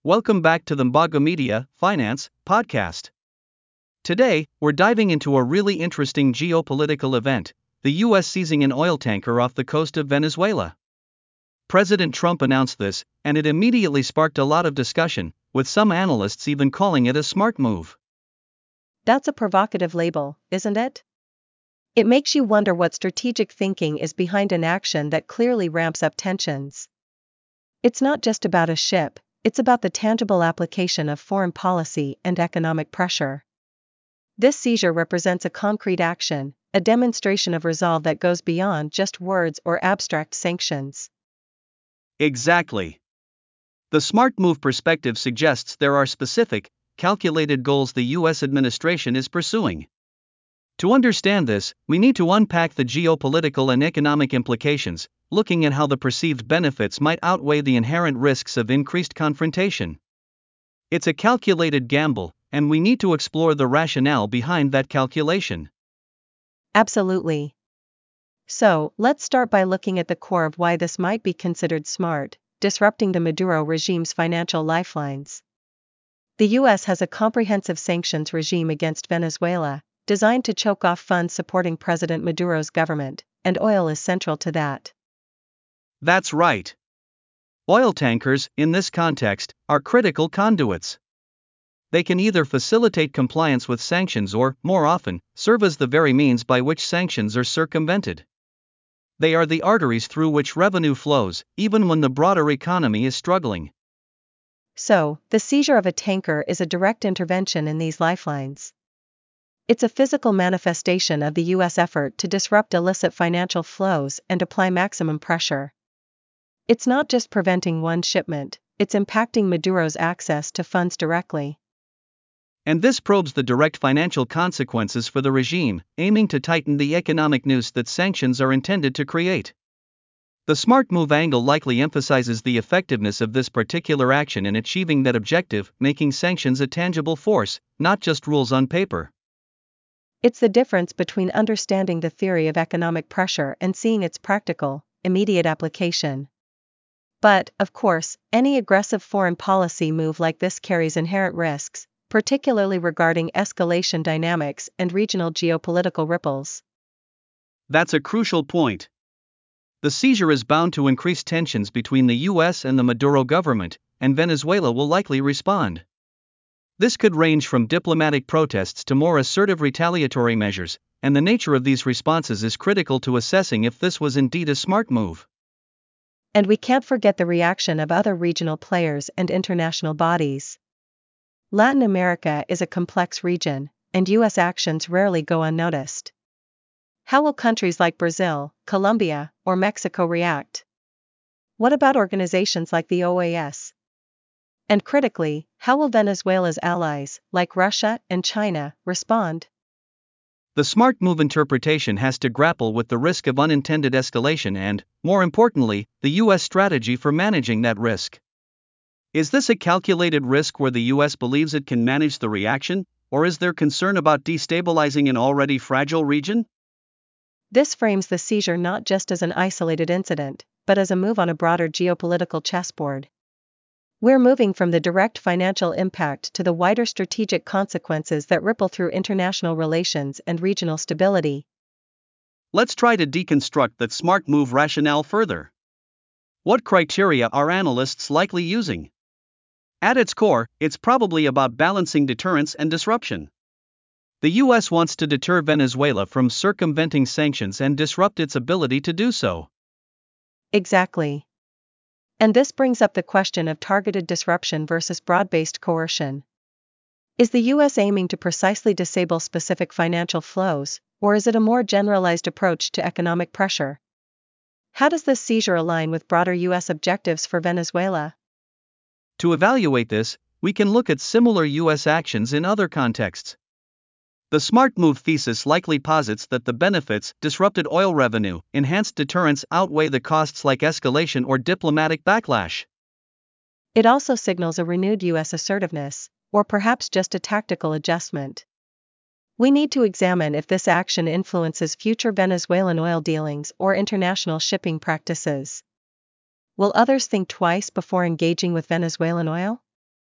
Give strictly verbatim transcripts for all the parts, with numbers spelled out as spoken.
Welcome back to the Mbago Media Finance Podcast. Today, we're diving into a really interesting geopolitical event, the U S seizing an oil tanker off the coast of Venezuela. President Trump announced this, and it immediately sparked a lot of discussion, with some analysts even calling it a smart move. That's a provocative label, isn't it? It makes you wonder what strategic thinking is behind an action that clearly ramps up tensions. It's not just about a ship, it's about the tangible application of foreign policy and economic pressure. This seizure represents a concrete action, a demonstration of resolve that goes beyond just words or abstract sanctions. Exactly. The smart move perspective suggests there are specific, calculated goals the U S administration is pursuing. To understand this, we need to unpack the geopolitical and economic implications, looking at how the perceived benefits might outweigh the inherent risks of increased confrontation. It's a calculated gamble, and we need to explore the rationale behind that calculation. Absolutely. So, let's start by looking at the core of why this might be considered smart: disrupting the Maduro regime's financial lifelines. The U S has a comprehensive sanctions regime against Venezuela, designed to choke off funds supporting President Maduro's government, and oil is central to that. That's right. Oil tankers, in this context, are critical conduits. They can either facilitate compliance with sanctions or, more often, serve as the very means by which sanctions are circumvented. They are the arteries through which revenue flows, even when the broader economy is struggling. So, the seizure of a tanker is a direct intervention in these lifelines. It's a physical manifestation of the U S effort to disrupt illicit financial flows and apply maximum pressure. It's not just preventing one shipment, it's impacting Maduro's access to funds directly. And this probes the direct financial consequences for the regime, aiming to tighten the economic noose that sanctions are intended to create. The smart move angle likely emphasizes the effectiveness of this particular action in achieving that objective, making sanctions a tangible force, not just rules on paper. It's the difference between understanding the theory of economic pressure and seeing its practical, immediate application. But, of course, any aggressive foreign policy move like this carries inherent risks, particularly regarding escalation dynamics and regional geopolitical ripples. That's a crucial point. The seizure is bound to increase tensions between the U S and the Maduro government, and Venezuela will likely respond. This could range from diplomatic protests to more assertive retaliatory measures, and the nature of these responses is critical to assessing if this was indeed a smart move. And we can't forget the reaction of other regional players and international bodies. Latin America is a complex region, and U S actions rarely go unnoticed. How will countries like Brazil, Colombia, or Mexico react? What about organizations like the O A S? And critically, how will Venezuela's allies, like Russia and China, respond? The smart move interpretation has to grapple with the risk of unintended escalation and, more importantly, the U S strategy for managing that risk. Is this a calculated risk where the U S believes it can manage the reaction, or is there concern about destabilizing an already fragile region? This frames the seizure not just as an isolated incident, but as a move on a broader geopolitical chessboard. We're moving from the direct financial impact to the wider strategic consequences that ripple through international relations and regional stability. Let's try to deconstruct that smart move rationale further. What criteria are analysts likely using? At its core, it's probably about balancing deterrence and disruption. The U S wants to deter Venezuela from circumventing sanctions and disrupt its ability to do so. Exactly. And this brings up the question of targeted disruption versus broad-based coercion. Is the U S aiming to precisely disable specific financial flows, or is it a more generalized approach to economic pressure? How does this seizure align with broader U S objectives for Venezuela? To evaluate this, we can look at similar U S actions in other contexts. The smart move thesis likely posits that the benefits, disrupted oil revenue, enhanced deterrence outweigh the costs like escalation or diplomatic backlash. It also signals a renewed U S assertiveness, or perhaps just a tactical adjustment. We need to examine if this action influences future Venezuelan oil dealings or international shipping practices. Will others think twice before engaging with Venezuelan oil?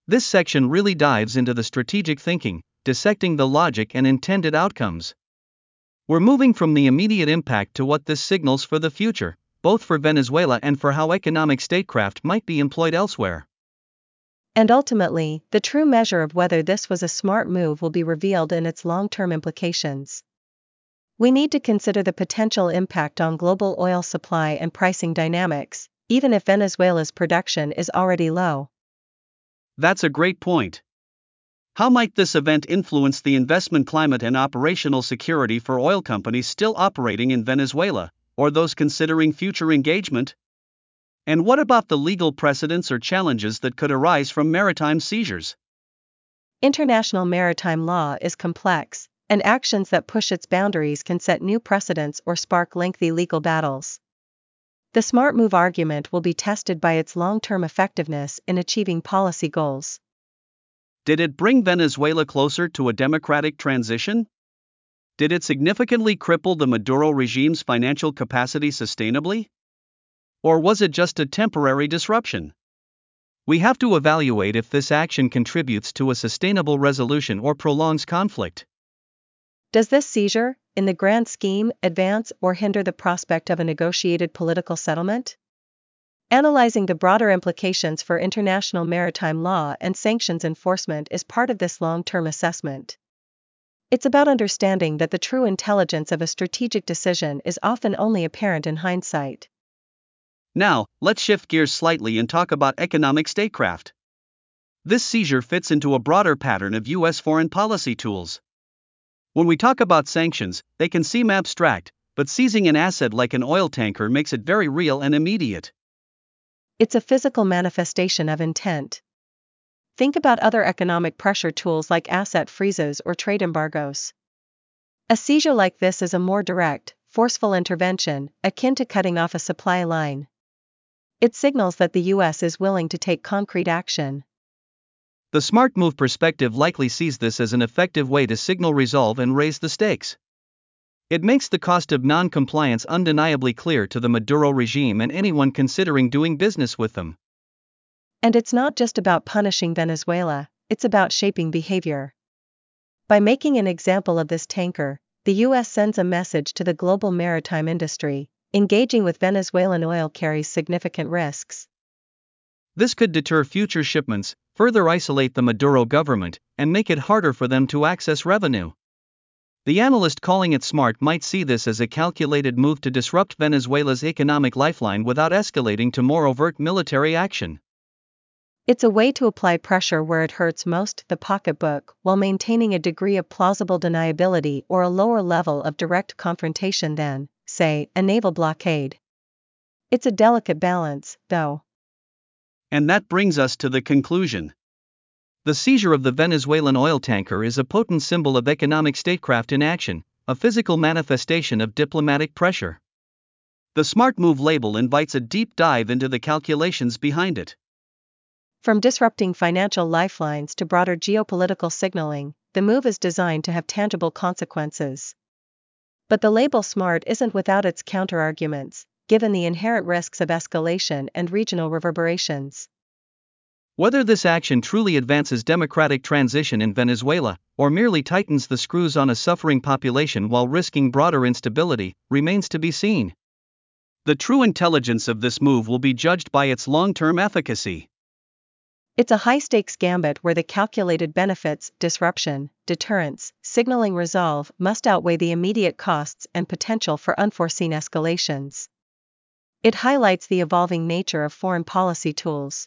This section really dives into the strategic thinking, dissecting the logic and intended outcomes. We're moving from the immediate impact to what this signals for the future, both for Venezuela and for how economic statecraft might be employed elsewhere. And ultimately, the true measure of whether this was a smart move will be revealed in its long-term implications. We need to consider the potential impact on global oil supply and pricing dynamics, even if Venezuela's production is already low. That's a great point. How might this event influence the investment climate and operational security for oil companies still operating in Venezuela, or those considering future engagement? And what about the legal precedents or challenges that could arise from maritime seizures? International maritime law is complex, and actions that push its boundaries can set new precedents or spark lengthy legal battles. The smart move argument will be tested by its long-term effectiveness in achieving policy goals. Did it bring Venezuela closer to a democratic transition? Did it significantly cripple the Maduro regime's financial capacity sustainably? Or was it just a temporary disruption? We have to evaluate if this action contributes to a sustainable resolution or prolongs conflict. Does this seizure, in the grand scheme, advance or hinder the prospect of a negotiated political settlement? Analyzing the broader implications for international maritime law and sanctions enforcement is part of this long-term assessment. It's about understanding that the true intelligence of a strategic decision is often only apparent in hindsight. Now, let's shift gears slightly and talk about economic statecraft. This seizure fits into a broader pattern of U S foreign policy tools. When we talk about sanctions, they can seem abstract, but seizing an asset like an oil tanker makes it very real and immediate. It's a physical manifestation of intent. Think about other economic pressure tools like asset freezes or trade embargoes. A seizure like this is a more direct, forceful intervention, akin to cutting off a supply line. It signals that the U S is willing to take concrete action. The smart move perspective likely sees this as an effective way to signal resolve and raise the stakes. It makes the cost of non-compliance undeniably clear to the Maduro regime and anyone considering doing business with them. And it's not just about punishing Venezuela, it's about shaping behavior. By making an example of this tanker, the U S sends a message to the global maritime industry: engaging with Venezuelan oil carries significant risks. This could deter future shipments, further isolate the Maduro government, and make it harder for them to access revenue. The analyst calling it smart might see this as a calculated move to disrupt Venezuela's economic lifeline without escalating to more overt military action. It's a way to apply pressure where it hurts most, the pocketbook, while maintaining a degree of plausible deniability or a lower level of direct confrontation than, say, a naval blockade. It's a delicate balance, though. And that brings us to the conclusion. The seizure of the Venezuelan oil tanker is a potent symbol of economic statecraft in action, a physical manifestation of diplomatic pressure. The smart move label invites a deep dive into the calculations behind it. From disrupting financial lifelines to broader geopolitical signaling, the move is designed to have tangible consequences. But the label smart isn't without its counterarguments, given the inherent risks of escalation and regional reverberations. Whether this action truly advances democratic transition in Venezuela, or merely tightens the screws on a suffering population while risking broader instability, remains to be seen. The true intelligence of this move will be judged by its long-term efficacy. It's a high-stakes gambit where the calculated benefits, disruption, deterrence, signaling resolve must outweigh the immediate costs and potential for unforeseen escalations. It highlights the evolving nature of foreign policy tools.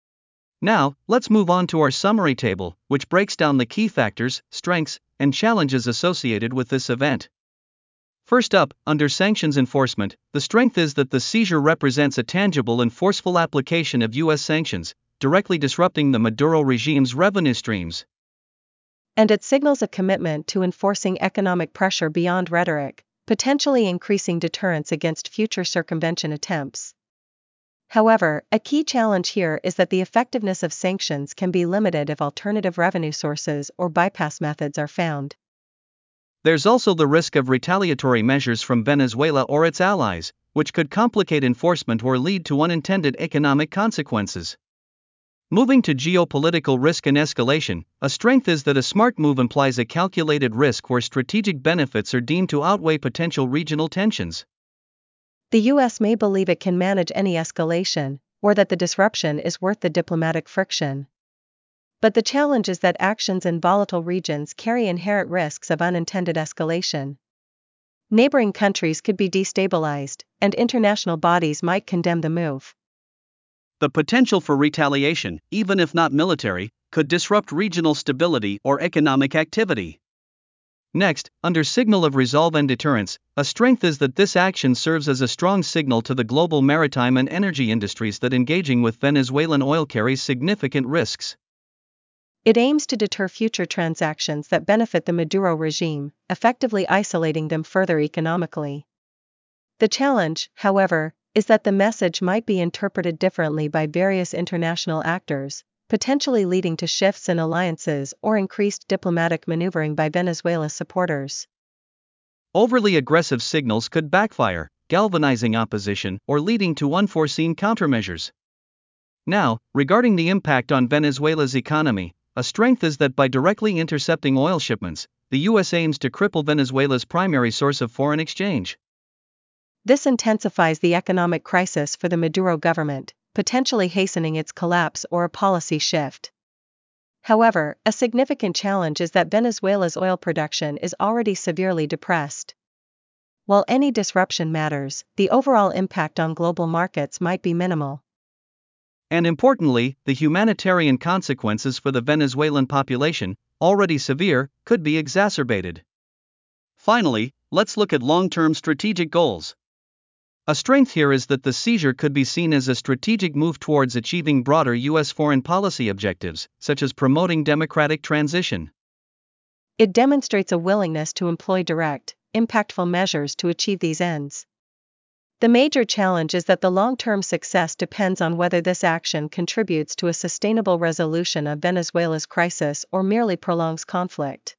Now, let's move on to our summary table, which breaks down the key factors, strengths, and challenges associated with this event. First up, under sanctions enforcement, the strength is that the seizure represents a tangible and forceful application of U S sanctions, directly disrupting the Maduro regime's revenue streams. And it signals a commitment to enforcing economic pressure beyond rhetoric, potentially increasing deterrence against future circumvention attempts. However, a key challenge here is that the effectiveness of sanctions can be limited if alternative revenue sources or bypass methods are found. There's also the risk of retaliatory measures from Venezuela or its allies, which could complicate enforcement or lead to unintended economic consequences. Moving to geopolitical risk and escalation, a strength is that a smart move implies a calculated risk where strategic benefits are deemed to outweigh potential regional tensions. The U S may believe it can manage any escalation, or that the disruption is worth the diplomatic friction. But the challenge is that actions in volatile regions carry inherent risks of unintended escalation. Neighboring countries could be destabilized, and international bodies might condemn the move. The potential for retaliation, even if not military, could disrupt regional stability or economic activity. Next, under signal of resolve and deterrence, a strength is that this action serves as a strong signal to the global maritime and energy industries that engaging with Venezuelan oil carries significant risks. It aims to deter future transactions that benefit the Maduro regime, effectively isolating them further economically. The challenge, however, is that the message might be interpreted differently by various international actors, potentially leading to shifts in alliances or increased diplomatic maneuvering by Venezuela's supporters. Overly aggressive signals could backfire, galvanizing opposition or leading to unforeseen countermeasures. Now, regarding the impact on Venezuela's economy, a strength is that by directly intercepting oil shipments, the U S aims to cripple Venezuela's primary source of foreign exchange. This intensifies the economic crisis for the Maduro government, potentially hastening its collapse or a policy shift. However, a significant challenge is that Venezuela's oil production is already severely depressed. While any disruption matters, the overall impact on global markets might be minimal. And importantly, the humanitarian consequences for the Venezuelan population, already severe, could be exacerbated. Finally, let's look at long-term strategic goals. A strength here is that the seizure could be seen as a strategic move towards achieving broader U S foreign policy objectives, such as promoting democratic transition. It demonstrates a willingness to employ direct, impactful measures to achieve these ends. The major challenge is that the long-term success depends on whether this action contributes to a sustainable resolution of Venezuela's crisis or merely prolongs conflict.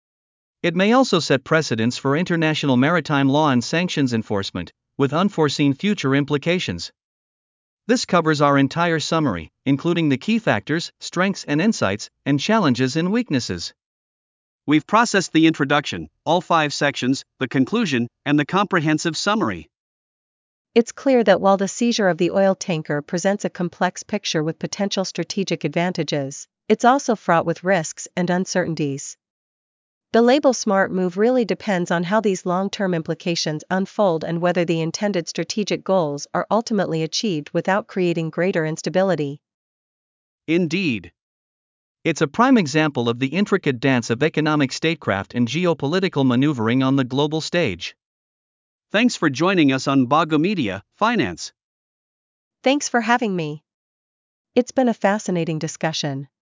It may also set precedents for international maritime law and sanctions enforcement, with unforeseen future implications. This covers our entire summary, including the key factors, strengths and insights, and challenges and weaknesses. We've processed the introduction, all five sections, the conclusion, and the comprehensive summary. It's clear that while the seizure of the oil tanker presents a complex picture with potential strategic advantages, it's also fraught with risks and uncertainties. The label smart move really depends on how these long-term implications unfold and whether the intended strategic goals are ultimately achieved without creating greater instability. Indeed. It's a prime example of the intricate dance of economic statecraft and geopolitical maneuvering on the global stage. Thanks for joining us on Bago Media Finance. Thanks for having me. It's been a fascinating discussion.